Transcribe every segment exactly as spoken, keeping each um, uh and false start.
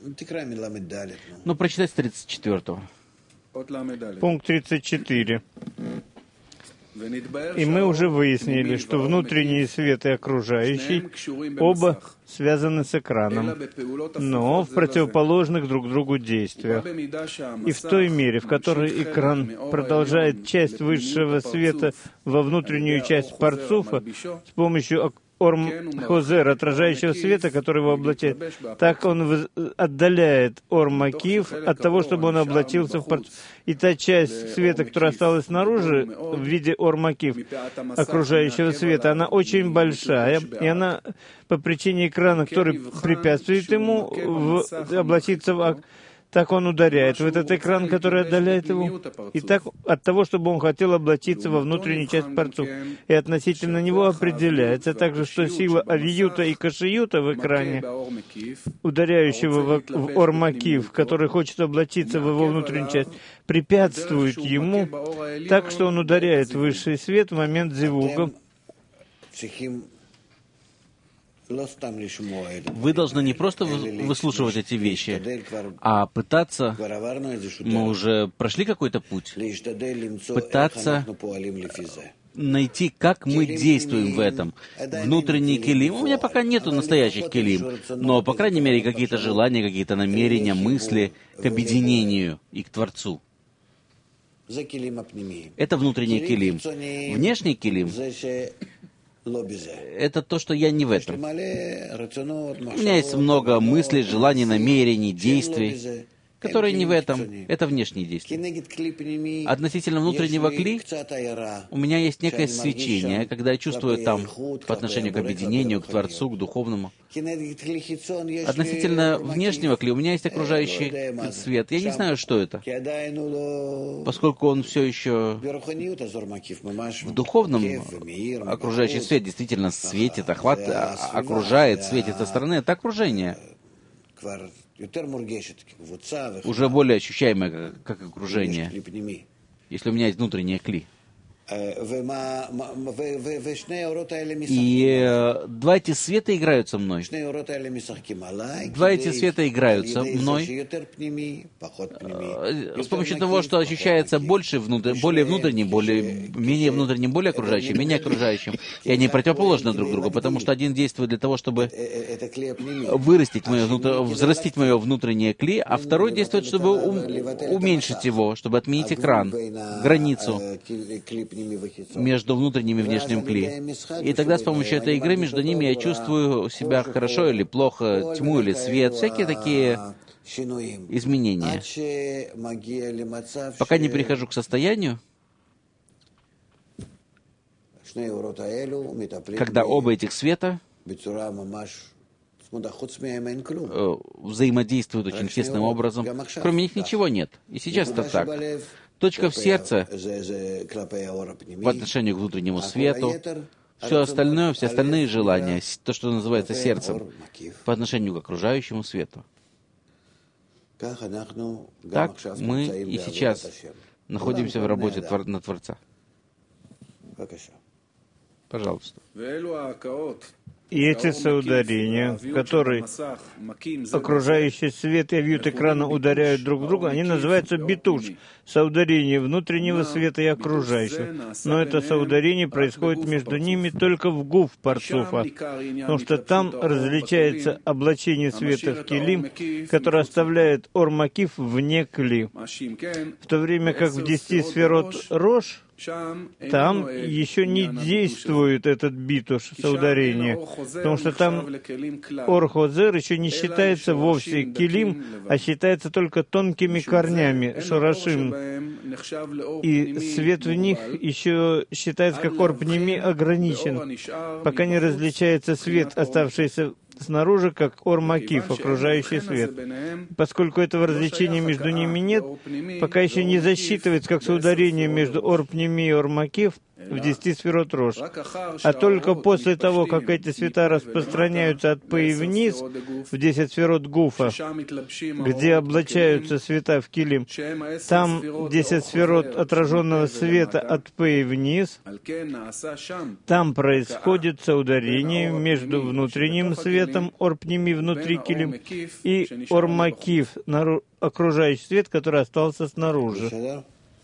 Ну, прочитай с тридцать четвёртого. Пункт тридцать четыре. И мы уже выяснили, что внутренний свет и окружающий оба связаны с экраном, но в противоположных друг другу действиях. И в той мере, в которой экран продолжает часть высшего света во внутреннюю часть парцуфа с помощью Ор-Хозер, отражающего света, который его облачает, так он отдаляет Ор-Макив от того, чтобы он облачился в парцуф. И та часть света, которая осталась снаружи, в виде Ор-Макив, окружающего света, она очень большая, и она по причине экрана, который препятствует ему в, облачиться в... Так он ударяет в этот экран, который отдаляет его, и так от того, чтобы он хотел облачиться во внутреннюю часть парцуф. И относительно него определяется также, что сила авиюта и кашиюта в экране, ударяющего в, в Ор-Макив, который хочет облачиться в его внутреннюю часть, препятствует ему, так что он ударяет высший свет в момент зивуга. Вы должны не просто выслушивать эти вещи, а пытаться, мы уже прошли какой-то путь, пытаться найти, как мы действуем в этом. Внутренний килим. У меня пока нету настоящих килим, но, по крайней мере, какие-то желания, какие-то намерения, мысли к объединению и к Творцу. Это внутренний килим. Внешний килим — это то, что я не в этом. У меня есть много мыслей, желаний, намерений, действий, которые не в этом. Это внешние действия. Относительно внутреннего кли, у меня есть некое свечение, когда я чувствую там по отношению к объединению, к Творцу, к духовному. Относительно внешнего кли, у меня есть окружающий свет. Я не знаю, что это, поскольку он все еще в духовном окружающий свет действительно светит, охват, окружает, светит со стороны. Это окружение. Уже более ощущаемое, как, как окружение, если у меня есть внутреннее кли. И э, два эти света играют со мной. Два эти света играют со мной э, с помощью того, что ощущается больше внутр... более внутренним, более... менее внутренним, более окружающим, менее окружающим. И они противоположны друг другу, потому что один действует для того, чтобы вырастить мое, внутр... взрастить мое внутреннее кли, а второй действует, чтобы у... уменьшить его, чтобы отменить экран, границу между внутренним и внешним кли. И тогда с помощью этой игры между ними я чувствую себя хорошо или плохо, тьму или свет, всякие такие изменения. Пока не перехожу к состоянию, когда оба этих света взаимодействуют очень тесным образом. Кроме них ничего нет. И сейчас это так. Точка в сердце по отношению к внутреннему свету, все остальное, все остальные желания, то, что называется сердцем, по отношению к окружающему свету. Так мы и сейчас находимся в работе твор- на Творца. Пожалуйста. И эти соударения, в которые окружающий свет и авиют экрана ударяют друг в друга, они называются битуш, соударение внутреннего света и окружающего. Но это соударение происходит между ними только в гуф парцуфа, потому что там различается облачение света в килим, которое оставляет ор-макив вне кли. В то время как в десяти сферот рош, там еще не действует этот битуш, соударение, потому что там ор-хозер еще не считается вовсе килим, а считается только тонкими корнями, шорашим. И свет в них еще считается как ор-пними ограничен, пока не различается свет, оставшийся снаружи, как ор-макив, окружающий свет. Поскольку этого развлечения между ними нет, пока еще не засчитывается как соударение между ор-пними и ор-макив, в десяти сферот Рош. А только после того, как эти света распространяются от П и вниз, в десять сферот Гуфа, где облачаются света в килим, там десять сферот отраженного света от П и вниз, там происходит соударение между внутренним светом, орпними внутри килим, и ормакив, окружающий свет, который остался снаружи.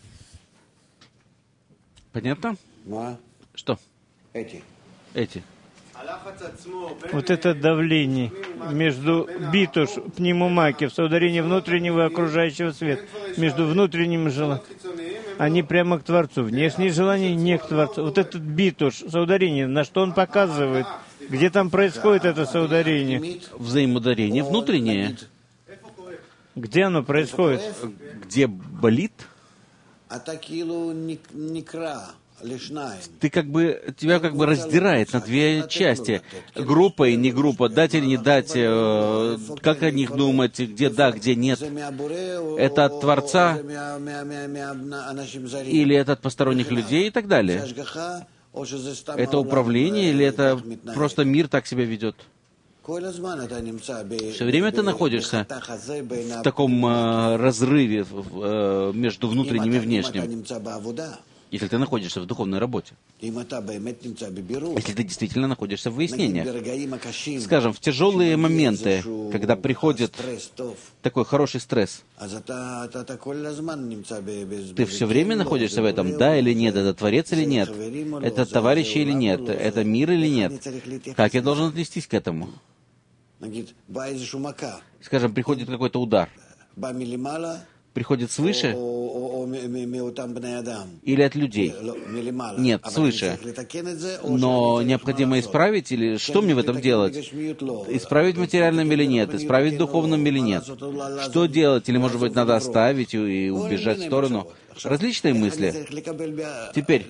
Понятно? Что? Эти. Эти. Вот это давление между битуш, пневмомакив, соударение внутреннего и окружающего света, между внутренним желанием, они прямо к Творцу. Внешние желания не к Творцу. Вот этот битуш, соударение, на что он показывает, где там происходит это соударение? Взаимоударение внутреннее. Где оно происходит? Где болит? Ты как бы, тебя как бы раздирает на две части. Группа и не группа, дать или не дать, э, как о них думать, где да, где нет. Это от Творца или это от посторонних людей и так далее. Это управление или это просто мир так себя ведет? Все время ты находишься в таком э, разрыве э, между внутренним и внешним. Если ты находишься в духовной работе, если ты действительно находишься в выяснениях, скажем, в тяжелые моменты, когда приходит такой хороший стресс, ты все время находишься в этом, да или нет, это Творец или нет, это товарищи или нет, это мир или нет. Как я должен отнестись к этому? Скажем, приходит какой-то удар, приходит свыше или от людей? Нет, свыше. Но необходимо исправить, или что мне в этом делать? Исправить материальным или нет? Исправить духовным или нет? Что делать? Или, может быть, надо оставить и убежать в сторону? Различные мысли. Теперь,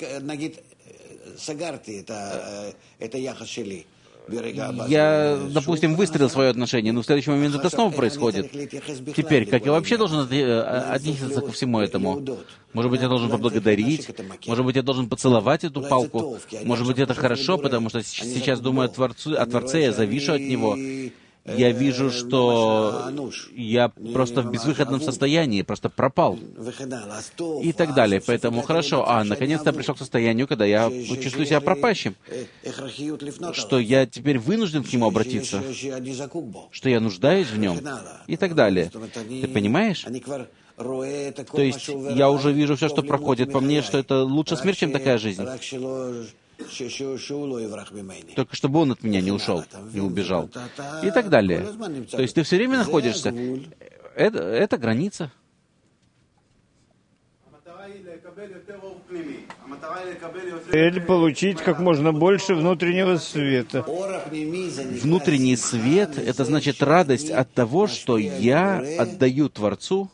я, допустим, выстроил свое отношение, но в следующий момент это снова происходит. Теперь, как я вообще должен отнестись ко всему этому? Может быть, я должен поблагодарить? Может быть, я должен поцеловать эту палку? Может быть, это хорошо, потому что сейчас думаю о Творце, о Творце, я завишу от Него. Я вижу, что я просто в безвыходном состоянии, просто пропал. И так далее. Поэтому хорошо. А, наконец-то я пришел к состоянию, когда я чувствую себя пропащим. Что я теперь вынужден к нему обратиться. Что я нуждаюсь в нем. И так далее. Ты понимаешь? То есть я уже вижу все, что проходит по мне, что это лучше смерть, чем такая жизнь. Только чтобы он от меня не ушел, не убежал. И так далее. То есть ты все время находишься. Это, это граница. Цель получить как можно больше внутреннего света. Внутренний свет — это значит радость от того, что я отдаю Творцу,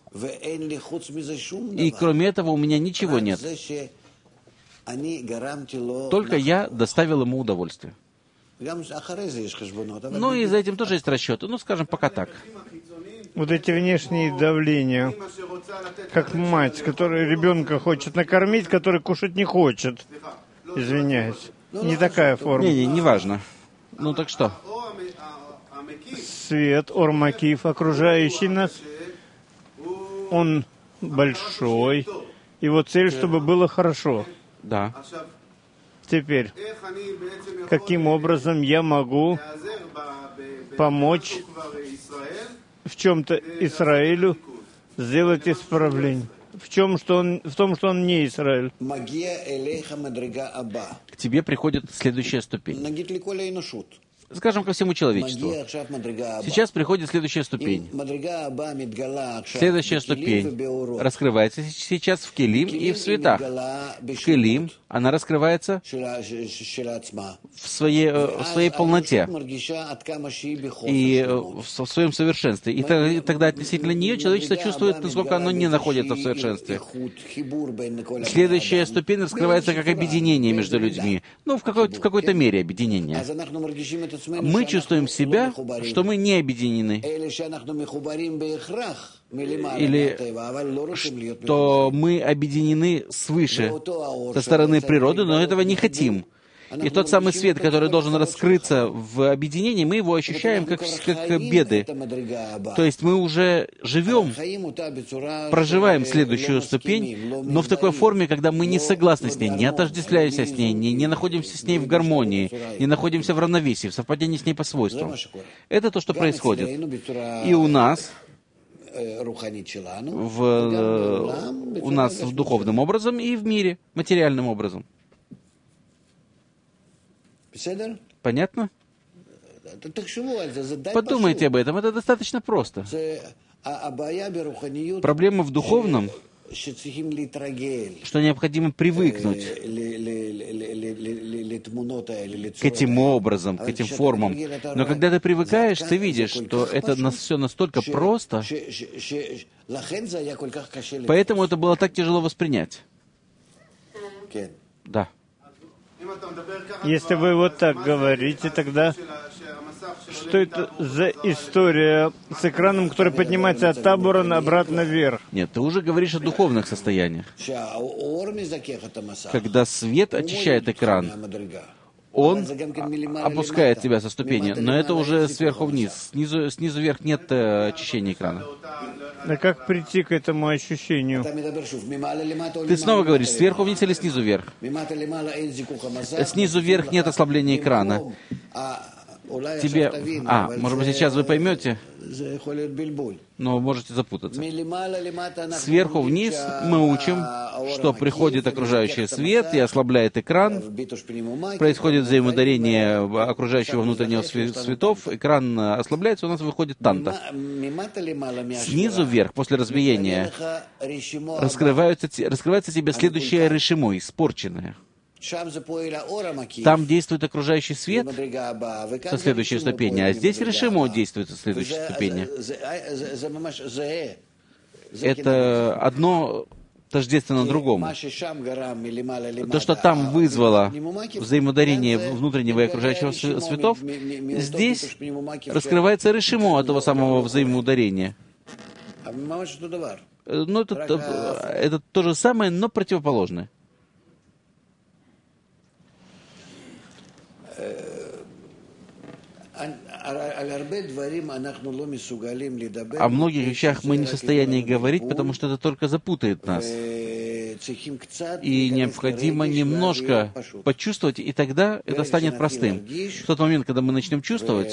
и кроме этого у меня ничего нет. Только я доставил ему удовольствие. Ну и за этим тоже есть расчеты. Ну, скажем, пока так. Вот эти внешние давления, как мать, которая ребенка хочет накормить, который кушать не хочет. Извиняюсь. Не такая форма. Не-не, не важно. Ну так что? Свет, ормакив, окружающий нас, он большой. Его цель, чтобы было хорошо. Да. Теперь, каким образом я могу помочь в чем-то Израилю сделать исправление? В чем, что он, в том, что он не Израиль. К тебе приходит следующая ступень. Скажем, ко всему человечеству. Сейчас приходит следующая ступень. Следующая ступень раскрывается сейчас в Келим и в светах. В Келим она раскрывается в своей, в своей полноте и в своем совершенстве. И тогда относительно нее человечество чувствует, насколько оно не находится в совершенстве. Следующая ступень раскрывается как объединение между людьми. Ну, в какой-то, в какой-то мере объединение. мы чувствуем себя, что мы не объединены. Или что мы объединены свыше, со стороны природы, но этого не хотим. И тот самый свет, который должен раскрыться в объединении, мы его ощущаем как, как беды. То есть мы уже живем, проживаем следующую ступень, но в такой форме, когда мы не согласны с ней, не отождествляемся с ней, не, не находимся с ней в гармонии, не находимся в равновесии, в совпадении с ней по свойствам. Это то, что происходит. И у нас, в, у нас духовным образом и в мире, материальным образом. Понятно? Подумайте об этом, это достаточно просто. Проблема в духовном, что необходимо привыкнуть к этим образам, к этим формам. Но когда ты привыкаешь, ты видишь, что это все настолько просто, поэтому это было так тяжело воспринять. Да. Если вы вот так говорите, тогда что это за история с экраном, который поднимается от табора на обратно вверх? Нет, ты уже говоришь о духовных состояниях. Когда свет очищает экран, он опускает тебя со ступени, но это уже сверху вниз. Снизу, снизу вверх нет э, очищения экрана. А как прийти к этому ощущению? Ты снова говоришь, сверху вниз или снизу вверх? Снизу вверх нет ослабления экрана. Тебе... А, может быть, сейчас вы поймете, но можете запутаться. Сверху вниз мы учим, что приходит окружающий свет и ослабляет экран, происходит взаимоударение окружающего внутреннего светов, экран ослабляется, у нас выходит танта. Снизу вверх, после разбиения, раскрывается, раскрывается тебе следующее решимо, испорченное. Там действует окружающий свет со следующей ступени, а здесь решимо действует со следующей ступени. Это одно тождественно другому. То, что там вызвало взаимоударение внутреннего и окружающего светов, здесь раскрывается решимо от того самого взаимоударения. Ну, это, это то же самое, но противоположное. О многих вещах мы не в состоянии говорить, потому что это только запутает нас. И необходимо немножко почувствовать, и тогда это станет простым. В тот момент, когда мы начнем чувствовать,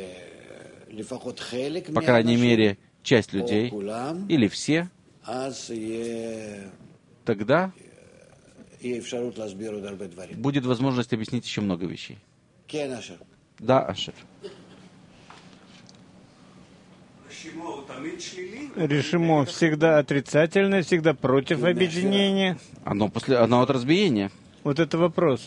по крайней мере, часть людей, или все, тогда будет возможность объяснить еще много вещей. Да, Ашер. Решимо всегда отрицательное, всегда против объединения. Оно, после, оно от разбиения. Вот это вопрос.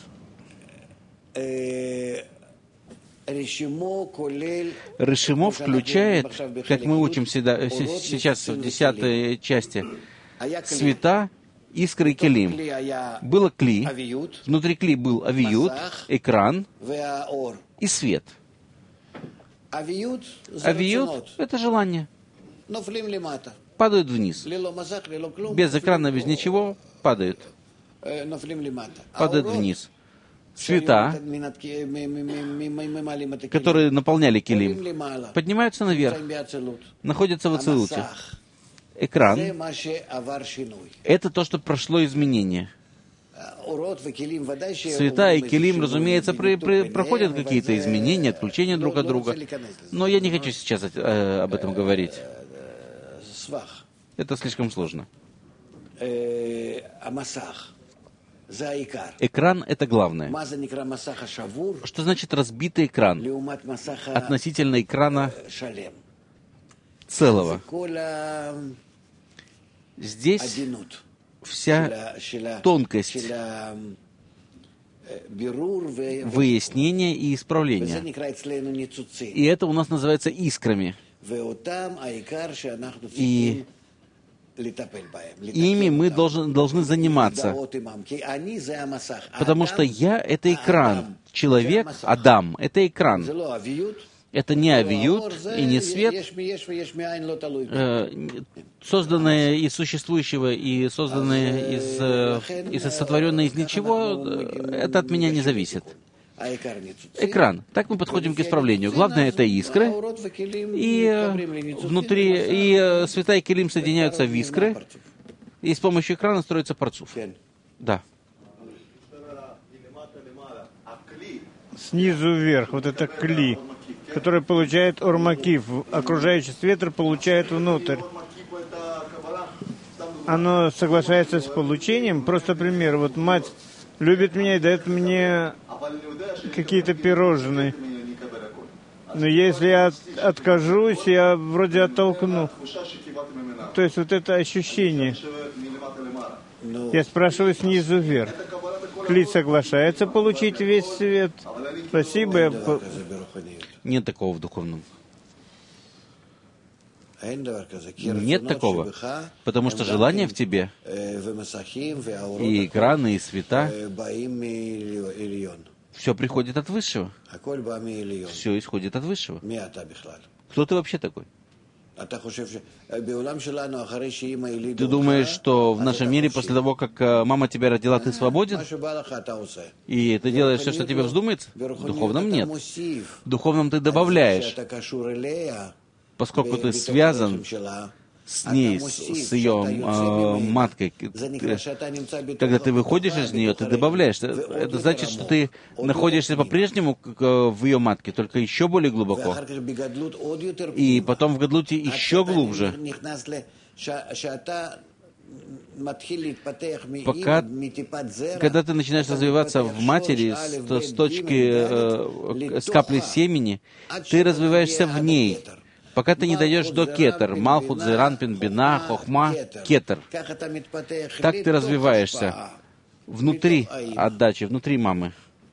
Решимо включает, как мы учим всегда, сейчас в десятой части, света, искры и келим. Было кли, внутри кли был авиют, экран и свет. Авиют — это желание. Падают вниз. Без экрана, без ничего, падают. Падают вниз. Света, которые наполняли келим, поднимаются наверх, находятся в ацилуте. Экран — это то, что прошло изменение. Света и келим, разумеется, при, при, проходят какие-то изменения, отключения друг от друга. Но я не хочу сейчас э, об этом говорить. Это слишком сложно. Экран — это главное. Что значит разбитый экран относительно экрана целого? Здесь вся тонкость выяснения и исправления. И это у нас называется искрами. И ими мы должны, должны заниматься. Потому что я — это экран. Человек, Адам, — это экран. Это не авиют и не свет, э, созданное из существующего и созданное из, э, из сотворенное из ничего, это от меня не зависит. Экран. Так мы подходим к исправлению. Главное — это искры, и э, внутри, и э, света и келим соединяются в искры, и с помощью экрана строится парцуф. Да. Снизу вверх, вот это кли, который получает ормакив, окружающий свет получает внутрь. Оно соглашается с получением. Просто пример. Вот мать любит меня и дает мне какие-то пирожные. Но если я от, откажусь, я вроде оттолкну. То есть вот это ощущение. Я спрашиваю снизу вверх. Кли соглашается получить весь свет. Спасибо. Я по... Нет такого в духовном. Нет такого, потому что желание в тебе, и экраны, и света, все приходит от Высшего. Все исходит от Высшего. Кто ты вообще такой? Ты думаешь, что в нашем мире после того, как мама тебя родила, ты свободен? И ты делаешь все, что тебе вздумается? В духовном нет. В духовном ты добавляешь. Поскольку ты связан с ней, с, с ее э, маткой, когда ты выходишь из нее, ты добавляешь. Это значит, что ты находишься по-прежнему в ее матке, только еще более глубоко. И потом в гадлуте еще глубже. Пока, когда ты начинаешь развиваться в матери с, с точки, э, с капли семени, ты развиваешься в ней. Пока ты не дойдешь до кетер, Малхут, Зеранпин, Бина, Хохма, кетер. Так ты развиваешься внутри отдачи, внутри мамы.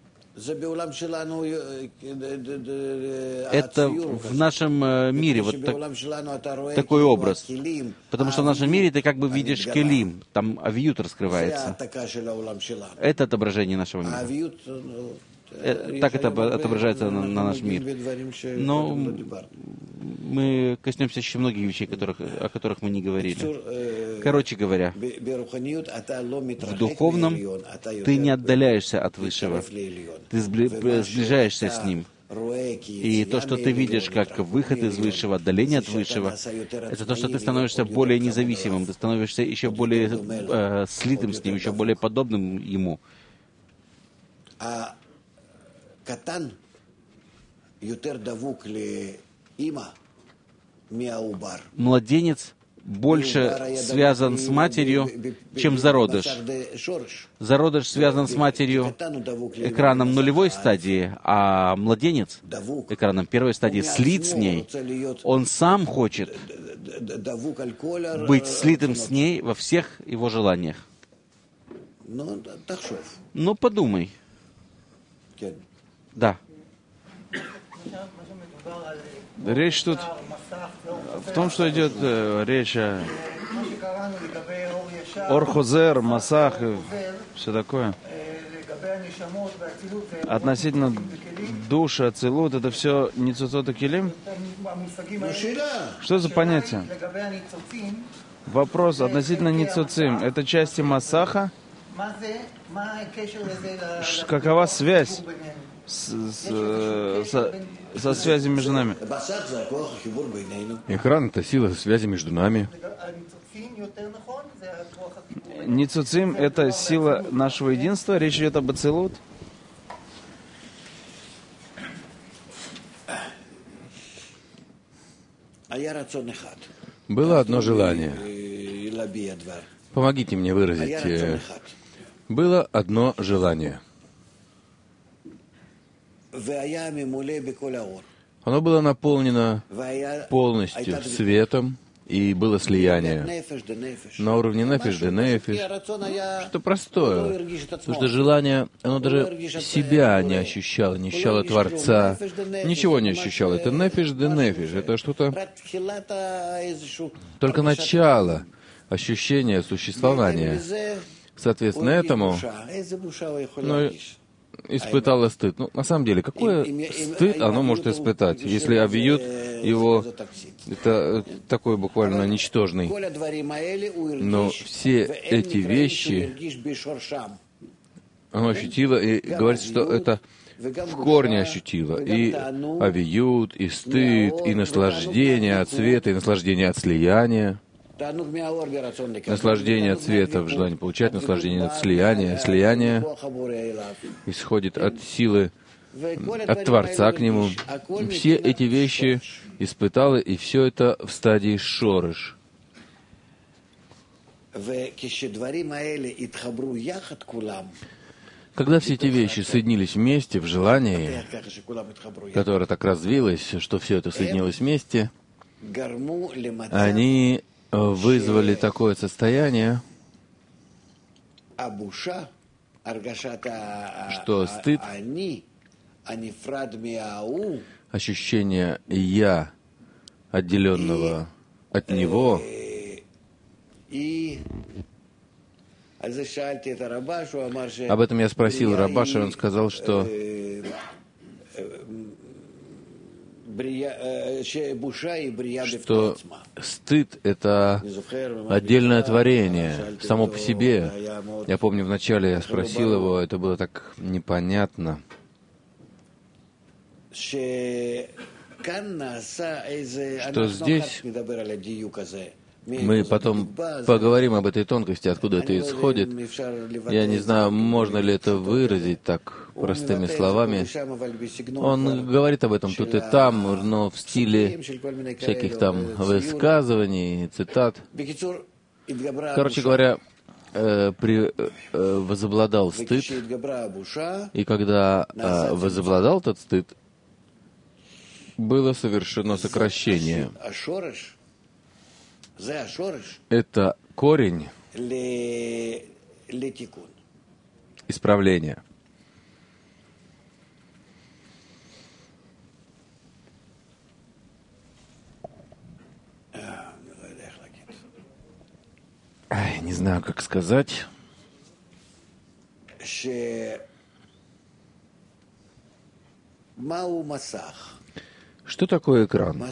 Это в нашем мире вот так, такой образ. Потому что в нашем мире ты как бы видишь келим, там авиют раскрывается. Это отображение нашего мира. Так это отображается на, на наш мир. Но мы коснемся еще многих вещей, которых, о которых мы не говорили. Короче говоря, в духовном ты не отдаляешься от Высшего. Ты сближаешься с Ним. И то, что ты видишь как выход из Высшего, отдаление от Высшего, это то, что ты становишься более независимым, ты становишься еще более э, слитым с Ним, еще более подобным Ему. Младенец больше связан с матерью, чем зародыш. Зародыш связан с матерью экраном нулевой стадии, а младенец экраном первой стадии слит с ней. Он сам хочет быть слитым с ней во всех его желаниях. Ну, подумай. Да. Речь тут в том, что идет э, речь о Орхозер, Масах и все такое. Относительно души, ацилут, это все ницуцот и келим? Что за понятие? Вопрос относительно ницуцим. Это части Масаха? Какова связь с, с, со, со связью между нами? Экран — это сила связи между нами. Ницуцим — это сила нашего единства. Речь идет об ацилут. Было одно желание. Помогите мне выразить. Было одно желание. Оно было наполнено полностью светом, и было слияние на уровне нефиш де нефиш, что простое, потому что желание, оно даже себя не ощущало, не ощущало Творца, ничего не ощущало. Это нефиш де нефиш, это что-то, только начало ощущение существования. Соответственно этому, ну, испытало стыд. Ну, на самом деле, какой стыд оно может испытать, если обвьют его, это такой буквально ничтожный. Но все эти вещи оно ощутило, и говорится, что это в корне ощутило. И авиют, и стыд, и наслаждение от света, и наслаждение от слияния. Наслаждение от света в желании получать, наслаждение от слияния. Слияние исходит от силы, от Творца к Нему. Все эти вещи испытала, и все это в стадии шорыш. Когда все эти вещи соединились вместе в желании, которое так развилось, что все это соединилось вместе, они вызвали такое состояние, что стыд, ощущение «я», отделенного от него, об этом я спросил Рабаша, он сказал, что что стыд — это отдельное творение, само по себе. Я помню, вначале я спросил его, это было так непонятно. Что здесь мы потом поговорим об этой тонкости, откуда это исходит. Я не знаю, можно ли это выразить так простыми словами. Он говорит об этом тут и там, но в стиле всяких там высказываний, цитат. Короче говоря, э, при, э, возобладал стыд, и когда э, возобладал этот стыд, было совершено сокращение. Это корень исправления. Ай, не знаю, как сказать. Что такое экран?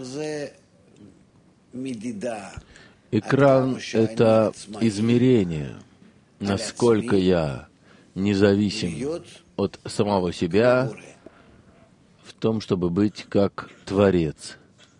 Экран — это измерение, насколько я независим от самого себя в том, чтобы быть как Творец.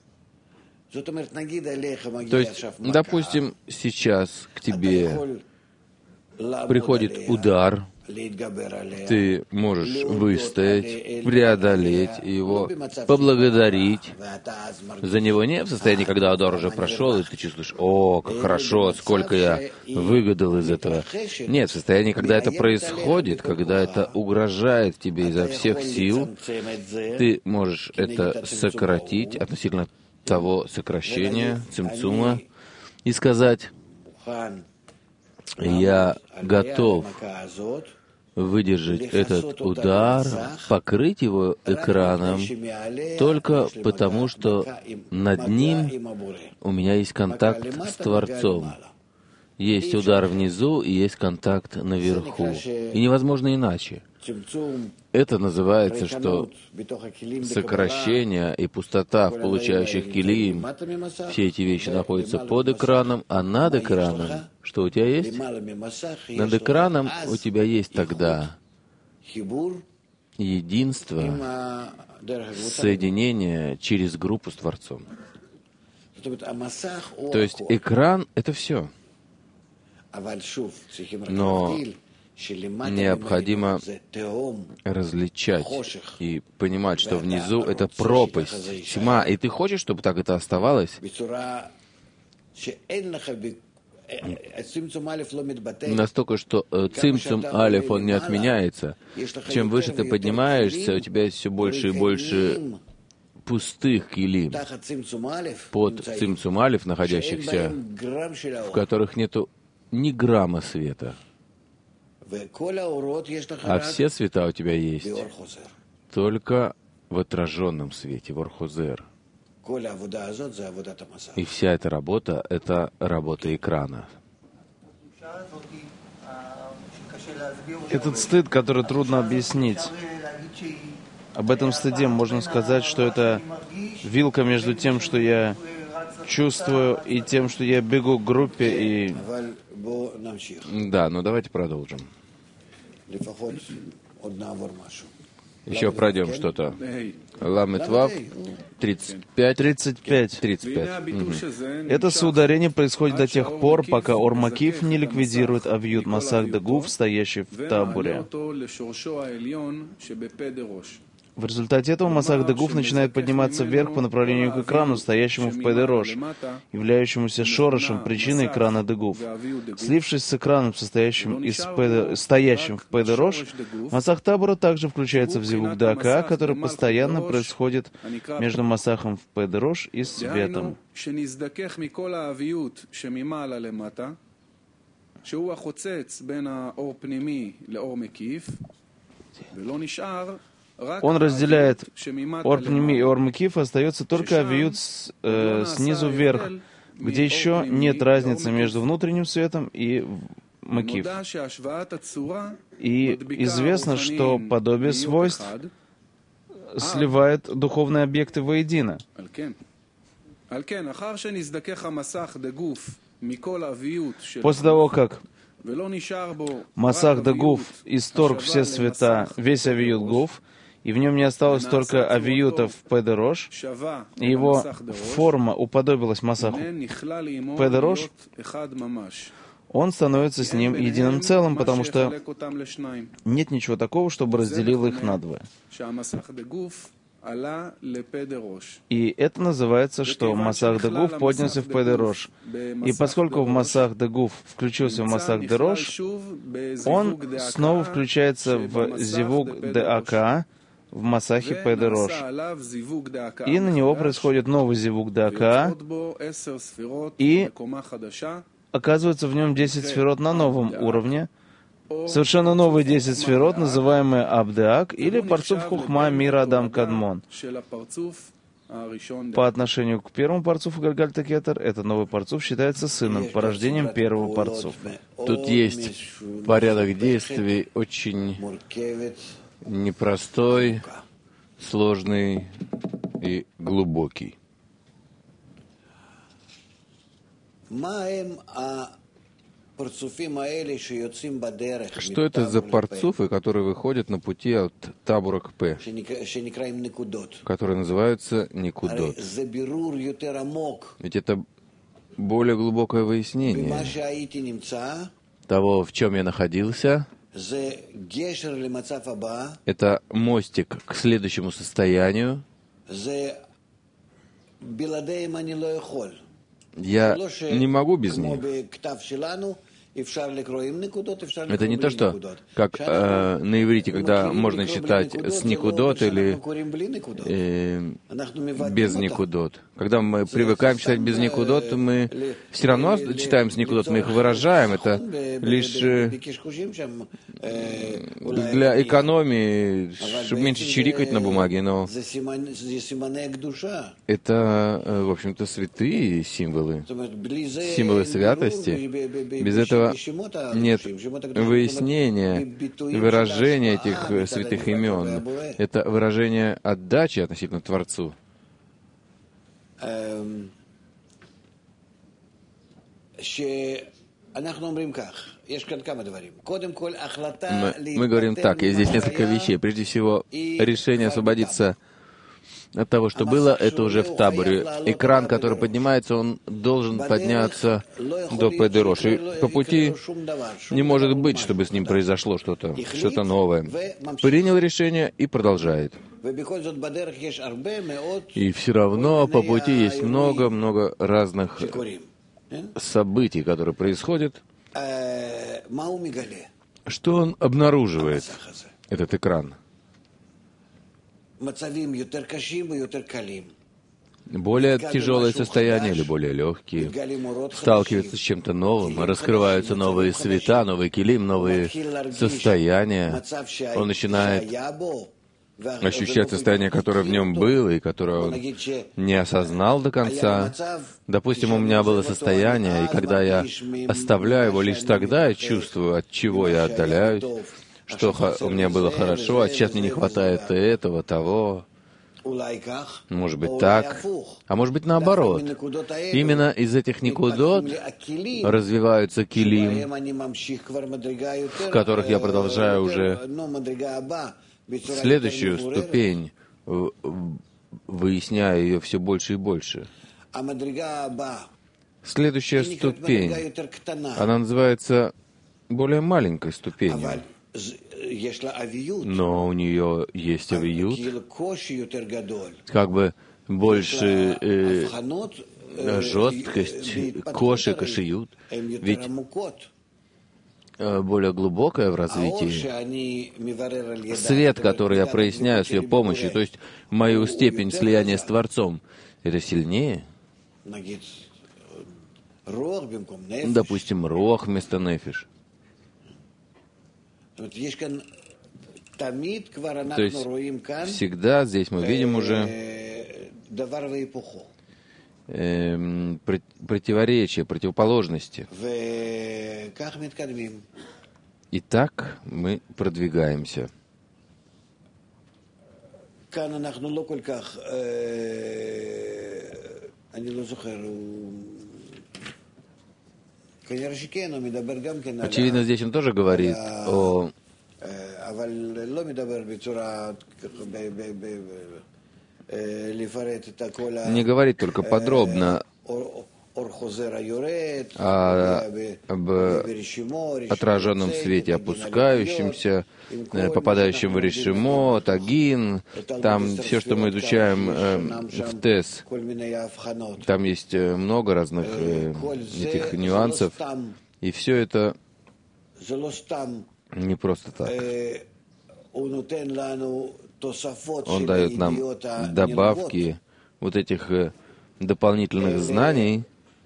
То есть, допустим, сейчас к тебе приходит удар, ты можешь выстоять, преодолеть его, поблагодарить за него, не в состоянии, когда удар уже прошел, и ты чувствуешь: о, как хорошо, сколько я выгадал из этого. Нет, в состоянии, когда это происходит, когда это угрожает тебе изо всех сил, ты можешь это сократить относительно того сокращения, цимцума, и сказать: я готов выдержать этот удар, покрыть его экраном, только потому, что над ним у меня есть контакт с Творцом. Есть удар внизу и есть контакт наверху. И невозможно иначе. Это называется, что сокращение и пустота в получающих килим, все эти вещи находятся под экраном, а над экраном, что у тебя есть? Над экраном у тебя есть тогда единство, соединение через группу с Творцом. То есть экран — это все. Но необходимо различать и понимать, что внизу это пропасть, тьма, и ты хочешь, чтобы так это оставалось? Настолько, что цимцум алеф, он не отменяется. Чем выше ты поднимаешься, у тебя есть все больше и больше пустых килим под цимцум алеф, находящихся, в которых нету ни грамма света. А все света у тебя есть только в отраженном свете, в Ор-Хозер. И вся эта работа — это работа экрана. Этот стыд, который трудно объяснить, об этом стыде можно сказать, что это вилка между тем, что я чувствую, и тем, что я бегу к группе, и... Да, но давайте продолжим. Еще пройдем что-то. Ламет Вав, тридцать пять. тридцать пять. тридцать пять. Угу. Это соударение происходит до тех пор, пока Ор-Макиф не ликвидирует Авьют Масах Дегуф, стоящий в табуре. В результате этого Масах Дегуф начинает подниматься вверх по направлению к экрану, стоящему в Педерош, являющемуся шорошем, причиной экрана Дегуф. Слившись с экраном, состоящим из педе... стоящим в Педерош, Масах Табура также включается в Зивук Дака, который постоянно происходит между Масахом в Педерош и светом. Он разделяет Ор-Пними и Ор-Макиф, остается только Авиют с, э, снизу вверх, где еще нет разницы между внутренним светом и Макиф. И известно, что подобие свойств сливает духовные объекты воедино. После того, как Масах Дегуф исторг все света, весь Авиют Гуф, и в нем не осталось только авиюта в Педерош, и его форма уподобилась Масаху Педерош, он становится с ним единым целым, потому что нет ничего такого, чтобы разделило их надвое. И это называется, что Масах Дегуф поднялся в Педерош. И поскольку в Масах Дегуф включился в Масах Дерош, он снова включается в Зивук Дака, в Масахе Педерош. И на него происходит новый Зивук Дака, и оказывается в нем десять сферот на новом уровне, совершенно новые десять сферот, называемые Абдеак, или Парцуф Хухма Мира Адам Кадмон. По отношению к первому Парцуфу Гальгальта Кетер, этот новый Парцуф считается сыном, порождением первого Парцуфа. Тут есть порядок действий очень непростой, сложный и глубокий. Что это за парцуфы, которые выходят на пути от табура к П, которые называются никудот? Ведь это более глубокое выяснение того, в чем я находился. Это мостик к следующему состоянию. Я не могу без них. Это не то, что как э, на иврите, когда можно читать с никудот или э, без никудот. Когда мы привыкаем читать без никудот, мы все равно читаем с никудот, мы их выражаем. Это лишь э, для экономии, чтобы меньше чирикать на бумаге, но это, в общем-то, святые символы, символы святости. Без этого нет выяснения, выражения этих святых имен. Это выражение отдачи относительно Творцу. Мы, мы говорим так, есть здесь несколько вещей. Прежде всего, решение освободиться от того, что было, это уже в таборе. Экран, который поднимается, он должен подняться до Педерош. И по пути не может быть, чтобы с ним произошло что-то, что-то новое. Принял решение и продолжает. И все равно по пути есть много-много разных событий, которые происходят. Что он обнаруживает, этот экран? Более тяжелое состояние или более легкие, сталкиваются с чем-то новым, раскрываются новые света, новые килим, новые состояния. Он начинает ощущать состояние, которое в нем было, и которое он не осознал до конца. Допустим, у меня было состояние, и когда я оставляю его, лишь тогда я чувствую, от чего я отдаляюсь, что у меня было хорошо, а сейчас мне не хватает этого, того. Может быть так, а может быть наоборот. Именно из этих никудот развиваются килим, в которых я продолжаю уже следующую ступень, выясняя ее все больше и больше. Следующая ступень, она называется более маленькой ступенью. Но у нее есть авиют, как бы больше э, жесткость, коши, кашиют, ведь э, более глубокая в развитии. Свет, который я проясняю с ее помощью, то есть мою степень слияния с Творцом, это сильнее. Допустим, рох вместо нефиш. То есть всегда здесь мы видим уже э, противоречия, противоположности. И так мы продвигаемся. Очевидно, здесь он тоже говорит о... Не говорит только подробно о, об отраженном свете, опускающемся, попадающем в решимо, тагин, там все, что мы изучаем э, в ТЭС, там есть много разных э, этих нюансов, и все это не просто так. Он дает нам добавки вот этих э, дополнительных знаний,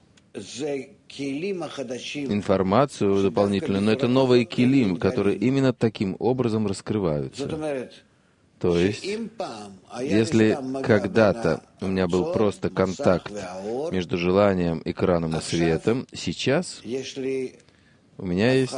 информацию дополнительную, но это новые килим, которые именно таким образом раскрываются. То есть, если когда-то у меня был просто контакт между желанием, экраном и светом, сейчас у меня есть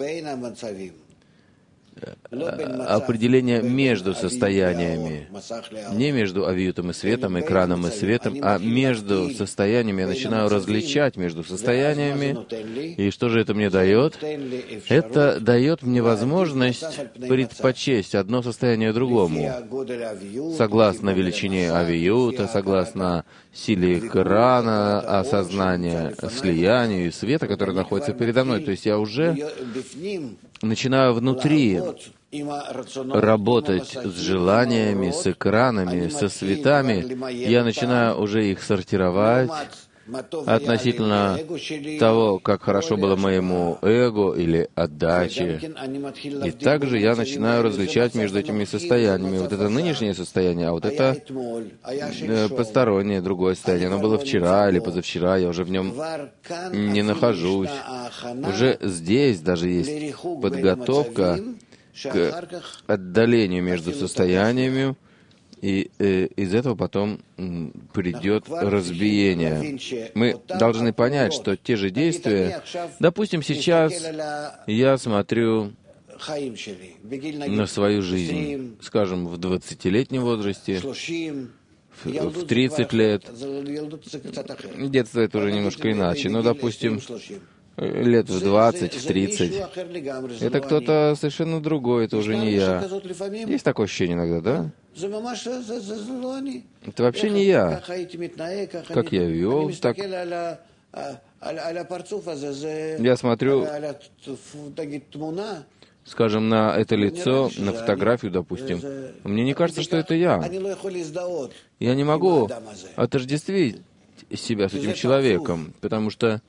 определение между состояниями. Не между авиютом и светом, экраном и светом, а между состояниями. Я начинаю различать между состояниями. И что же это мне дает? Это дает мне возможность предпочесть одно состояние другому. Согласно величине авиюта, согласно силе экрана, осознания, слиянию и света, который находится передо мной. То есть я уже начинаю внутри работать с желаниями, с экранами, со светами. Я начинаю уже их сортировать относительно того, как хорошо было моему эго или отдаче. И также я начинаю различать между этими состояниями. Вот это нынешнее состояние, а вот это постороннее, другое состояние. Оно было вчера или позавчера, я уже в нем не нахожусь. Уже здесь даже есть подготовка к отдалению между состояниями, и э, из этого потом м, придет разбиение. Мы должны понять, что те же действия, допустим, сейчас я смотрю на свою жизнь, скажем, в двадцатилетнем возрасте, в, в тридцать лет. Детство это уже немножко иначе, но, допустим, лет в двадцать, в тридцать. Это кто-то совершенно другой, это уже не я. Есть такое ощущение иногда, да? Это вообще не я. Как я вел, так... Я смотрю, скажем, на это лицо, на фотографию, допустим. Мне не кажется, что это я. Я не могу отождествить себя с этим человеком, потому что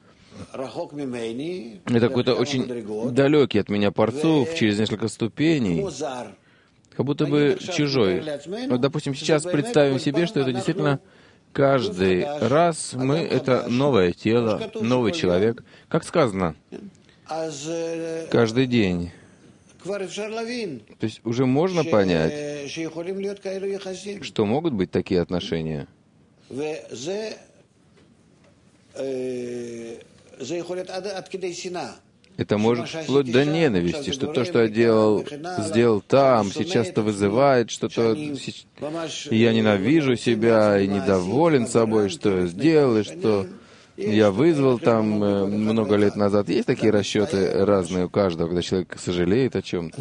это какой-то очень далекий от меня парцуф через несколько ступеней, как будто бы чужой. Вот, допустим, сейчас представим себе, что это действительно каждый раз мы — это новое тело, новый человек. Как сказано, каждый день То есть уже можно понять, что могут быть такие отношения. Это может вплоть до ненависти, что то, что я делал, сделал там, сейчас это вызывает что-то... Я ненавижу себя и недоволен собой, что я сделал, и что я вызвал там много лет назад. Есть такие расчеты разные у каждого, когда человек сожалеет о чем-то.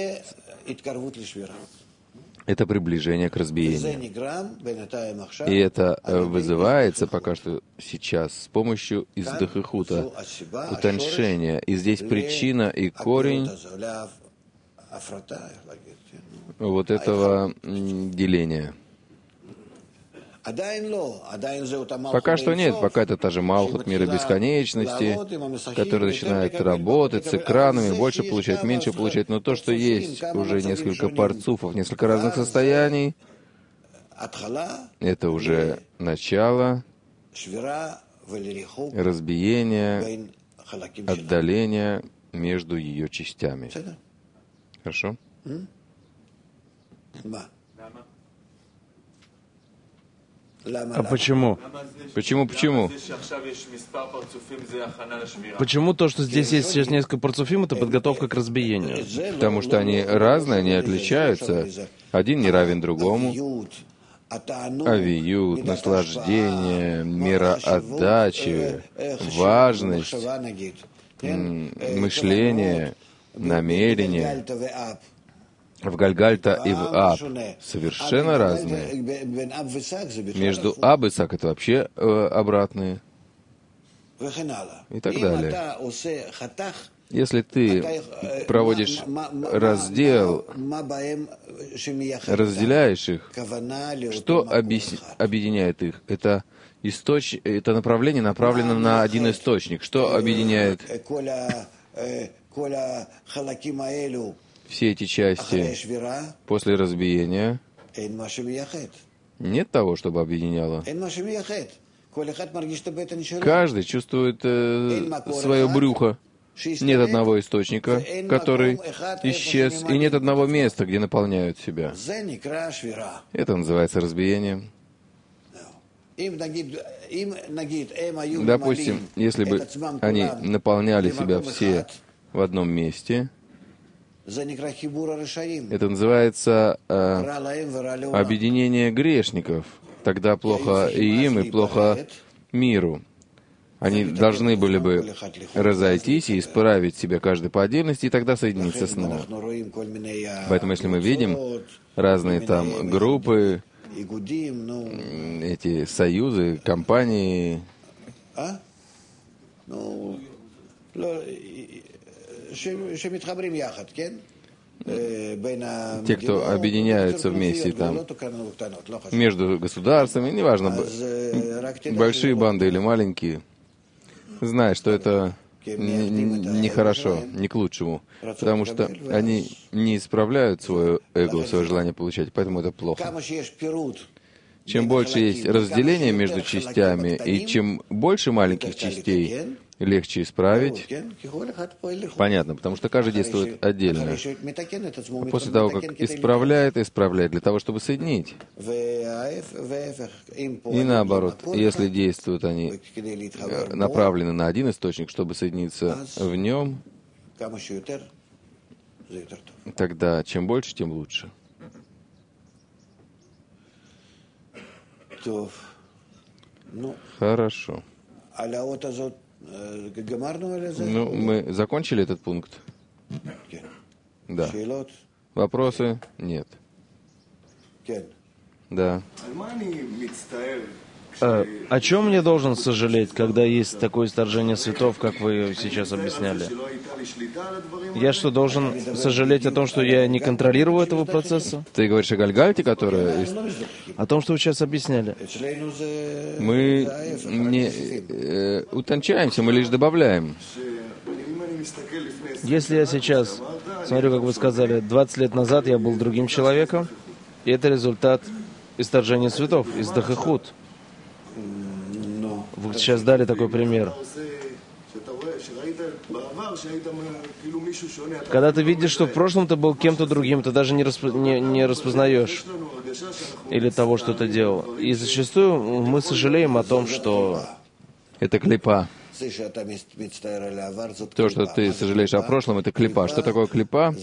Это приближение к разбиению. И это вызывается пока что сейчас с помощью издыхихута, утоншения. И здесь причина и корень вот этого деления. Пока что нет, пока это та же Малхут мира бесконечности, который начинает работать с экранами, больше получать, меньше получать, но то, что есть уже несколько парцуфов, несколько разных состояний, это уже начало разбиения, отдаления между ее частями. Хорошо? А почему? Почему, почему? Почему то, что здесь есть сейчас несколько парцуфим, это подготовка к разбиению? Потому что они разные, они отличаются. Один не равен другому. Авиют, наслаждение, мироотдачи, важность, мышление, намерение. В Гальгальта и в Аб совершенно разные. Между Аб и Сак это вообще э, обратные. И так далее. Если ты проводишь раздел, разделяешь их, что объяс... объединяет их? Это, источ... это направление направлено на один источник. Что объединяет все эти части после разбиения? Нет того, чтобы объединяло. Каждый чувствует э, свое брюхо. Нет одного источника, который исчез, и нет одного места, где наполняют себя. Это называется разбиением. Допустим, если бы они наполняли себя все в одном месте, это называется э, объединение грешников. Тогда плохо и им, и плохо миру. Они должны были бы разойтись и исправить себя каждый по отдельности, и тогда соединиться снова. Поэтому, если мы видим разные там группы, эти союзы, компании, те, кто объединяются вместе там между государствами, неважно, большие банды или маленькие, зная, что это нехорошо, не, не к лучшему, потому что они не исправляют свое эго, свое желание получать, поэтому это плохо. Чем больше есть разделения между частями, и чем больше маленьких частей, легче исправить. Понятно, потому что каждый действует отдельно. А после того, как исправляет, исправляет для того, чтобы соединить. И наоборот, если действуют они направлены на один источник, чтобы соединиться в нем, тогда чем больше, тем лучше. Хорошо. Ну, мы закончили этот пункт? Да. Вопросы? Нет. Да. А, о чем мне должен сожалеть, когда есть такое исторжение светов, как вы сейчас объясняли? Я что, должен сожалеть о том, что я не контролирую этого процесса? Ты говоришь о Гальгальте, которая... О том, что вы сейчас объясняли. Мы не э, утончаемся, мы лишь добавляем. Если я сейчас смотрю, как вы сказали, двадцать лет назад я был другим человеком, и это результат исторжения светов, издыхихут. Вы сейчас дали такой пример. Когда ты видишь, что в прошлом ты был кем-то другим, ты даже не, расп... не, не распознаешь или того, что ты делал. И зачастую мы сожалеем о том, что... Это клипа. То, что ты сожалеешь о прошлом, это клипа. Что такое клипа?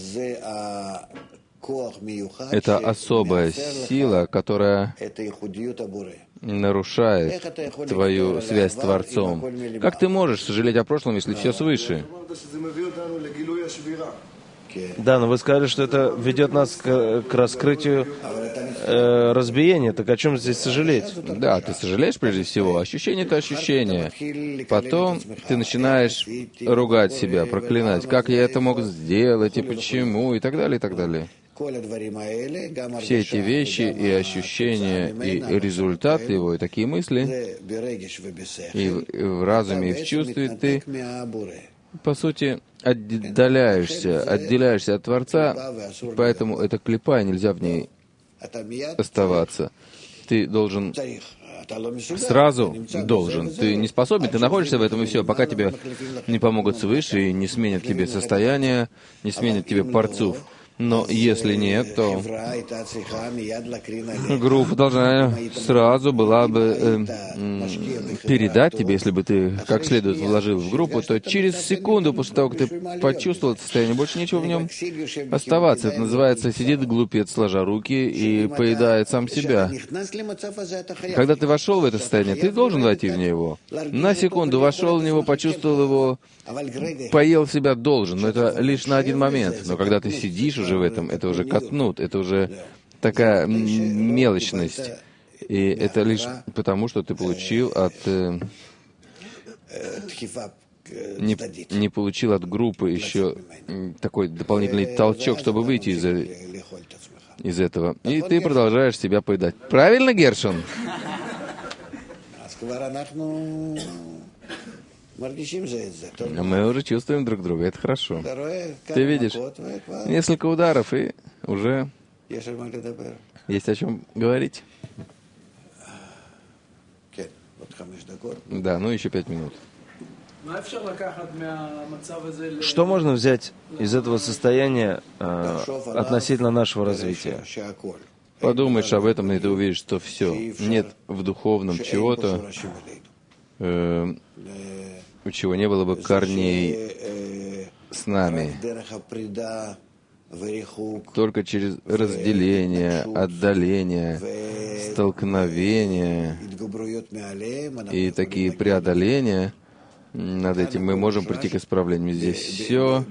Это особая сила, которая нарушает твою связь с Творцом. Как ты можешь сожалеть о прошлом, если все свыше? Да, но вы сказали, что это ведет нас к, к раскрытию э, разбиения. Так о чем здесь сожалеть? Да, ты сожалеешь прежде всего. Ощущение — это ощущение. Потом ты начинаешь ругать себя, проклинать. Как я это мог сделать, и почему, и так далее, и так далее. Все эти вещи и ощущения, и результат его, и такие мысли, и в, и в разуме, и в чувстве ты, по сути, отдаляешься, отделяешься от Творца, поэтому это клипа, и нельзя в ней оставаться. Ты должен сразу должен. Ты не способен, ты находишься в этом, и все, пока тебе не помогут свыше, и не сменят тебе состояние, не сменят тебе парцув. Но если нет, то группа должна сразу была бы э, передать тебе, если бы ты как следует вложил в группу, то через секунду после того, как ты почувствовал это состояние, больше нечего в нем оставаться. Это называется «сидит глупец, сложа руки, и поедает сам себя». Когда ты вошел в это состояние, ты должен войти в него. На секунду вошел в него, почувствовал его, поел себя должен, но это лишь на один момент. Но когда ты сидишь уже в этом, это уже катнут, это уже такая мелочность. И это лишь потому, что ты получил от... Э, не, не получил от группы еще такой дополнительный толчок, чтобы выйти из, из этого. И ты продолжаешь себя поедать. Правильно, Гершон? Мы уже чувствуем друг друга, это хорошо. Ты видишь, несколько ударов, и уже есть о чем говорить. Да, ну еще пять минут. Что можно взять из этого состояния э, относительно нашего развития? Подумаешь об этом, и ты увидишь, что все. Нет в духовном чего-то, э, у чего не было бы корней с нами. Только через разделение, отдаление, столкновение и такие преодоления, над этим мы можем прийти к исправлению. Здесь все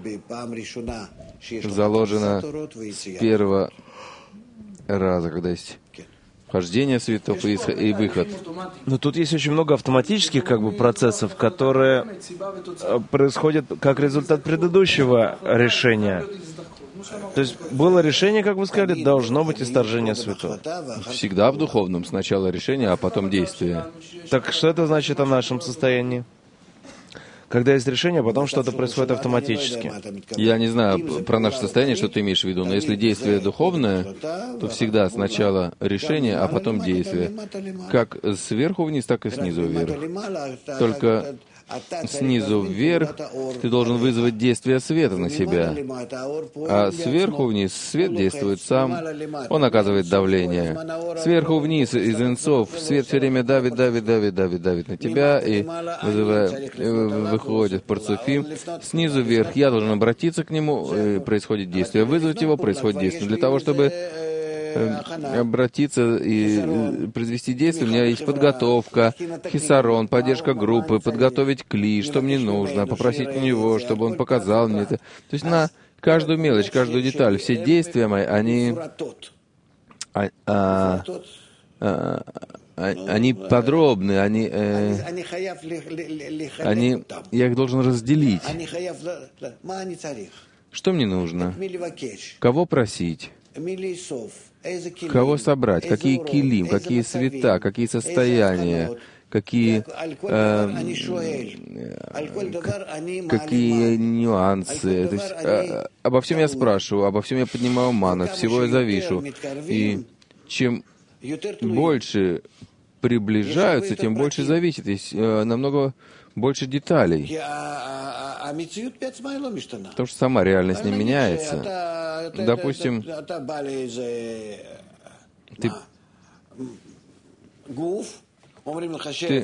заложено с первого раза, когда есть вхождение светов и, и выход. Но тут есть очень много автоматических как бы процессов, которые происходят как результат предыдущего решения. То есть было решение, как вы сказали, должно быть исторжение светов. Всегда в духовном сначала решение, а потом действие. Так что это значит о нашем состоянии? Когда есть решение, потом что-то происходит автоматически. Я не знаю про наше состояние, что ты имеешь в виду, но если действие духовное, то всегда сначала решение, а потом действие. Как сверху вниз, так и снизу вверх. Только снизу вверх ты должен вызвать действие света на себя. А сверху вниз свет действует сам, он оказывает давление. Сверху вниз из инцов свет все время давит, давит, давит, давит, давит на тебя и вызывая, выходит парцуфим. Снизу вверх я должен обратиться к нему, и происходит действие. Вызвать его, происходит действие. Для того, чтобы обратиться и произвести действие, у меня есть подготовка, хисарон, поддержка группы, подготовить кли, что мне нужно, попросить у него, чтобы он показал мне это. То есть на каждую мелочь, каждую деталь, все действия мои, они, а, а, а, они подробны, они, э, они, я их должен разделить. Что мне нужно? Кого просить? Кого собрать? Какие килим, какие света, какие состояния, какие, э, какие нюансы. То есть, э, обо всем я спрашиваю, обо всем я поднимаю ман, от всего я завишу. И чем больше приближаются, тем больше зависит. Есть э, намного больше деталей. Потому что сама реальность не меняется. Допустим, ты, ты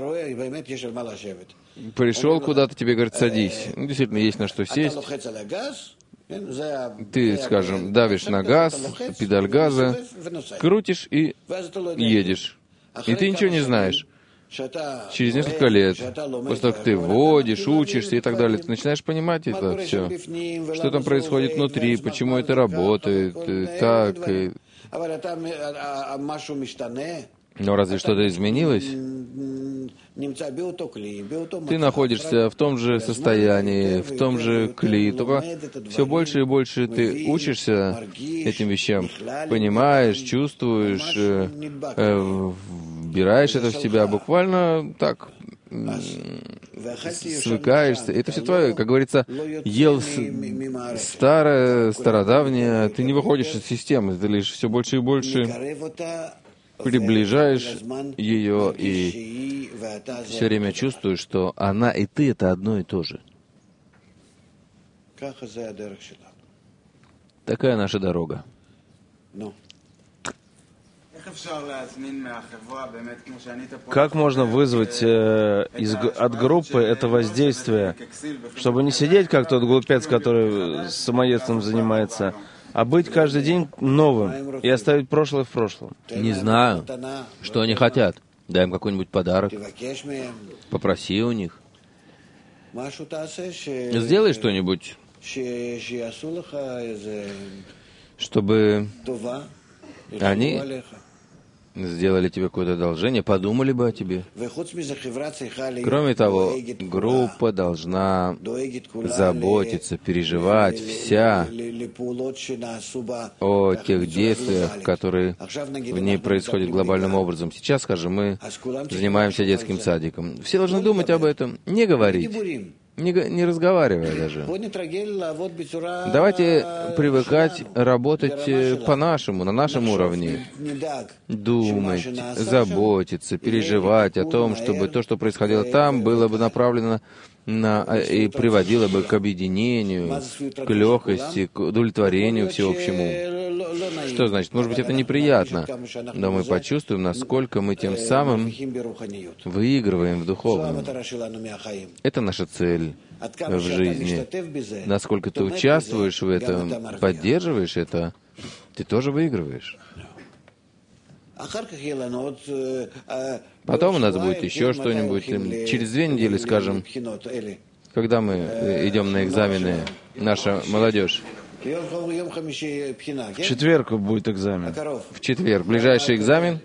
пришел куда-то, тебе говорят, садись. Ну, действительно, есть на что сесть. Ты, скажем, давишь на газ, педаль газа, крутишь и едешь. И ты ничего не знаешь. Через несколько лет, после того, как ты водишь, учишься и так далее, ты начинаешь понимать это все. Что там происходит внутри, почему это работает, и так. И... Но разве что-то изменилось? Ты находишься в том же состоянии, в том же кли, только все больше и больше ты учишься этим вещам, понимаешь, чувствуешь, э, э, вбираешь это в себя, буквально так, свыкаешься. Это все твое, как говорится, ел старое, стародавнее, ты не выходишь из системы, ты лишь все больше и больше приближаешь ее и все время чувствуешь, что она и ты — это одно и то же. Такая наша дорога. Как можно вызвать э, из, от группы это воздействие, чтобы не сидеть как тот глупец, который самоедством занимается, а быть каждый день новым и оставить прошлое в прошлом? Не знаю, что они хотят. Дай им какой-нибудь подарок. Попроси у них. Сделай что-нибудь, чтобы они сделали тебе какое-то одолжение, подумали бы о тебе. Кроме того, группа должна заботиться, переживать вся о тех действиях, которые в ней происходят глобальным образом. Сейчас, скажем, мы занимаемся детским садиком. Все должны думать об этом, не говорить. Не, не разговаривая даже. Давайте привыкать работать по-нашему, на нашем уровне. Думать, заботиться, переживать о том, чтобы то, что происходило там, было бы направлено на, и приводило бы к объединению, к легкости, к удовлетворению всеобщему. Что значит? Может быть, это неприятно, но мы почувствуем, насколько мы тем самым выигрываем в духовном. Это наша цель в жизни. Насколько ты участвуешь в этом, поддерживаешь это, ты тоже выигрываешь. Потом у нас будет еще что-нибудь. Через две недели, скажем, когда мы идем на экзамены, наша молодежь. В четверг будет экзамен. В четверг. Ближайший экзамен.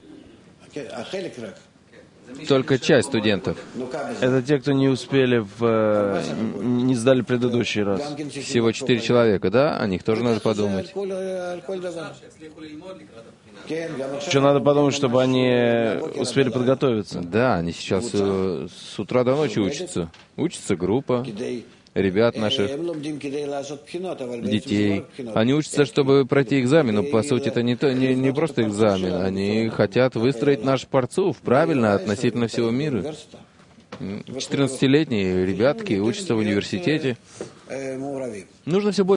Только часть студентов. Это те, кто не успели, в, не сдали предыдущий раз. Всего четыре человека, да? О них тоже надо подумать. Еще надо подумать, чтобы они успели подготовиться. Да, они сейчас э, с утра до ночи учатся. Учится группа ребят наших, детей. Они учатся, чтобы пройти экзамен, но по сути это не, то, не, не просто экзамен. Они хотят выстроить наш парцуф правильно относительно всего мира. четырнадцатилетние ребятки учатся в университете. Нужно все больше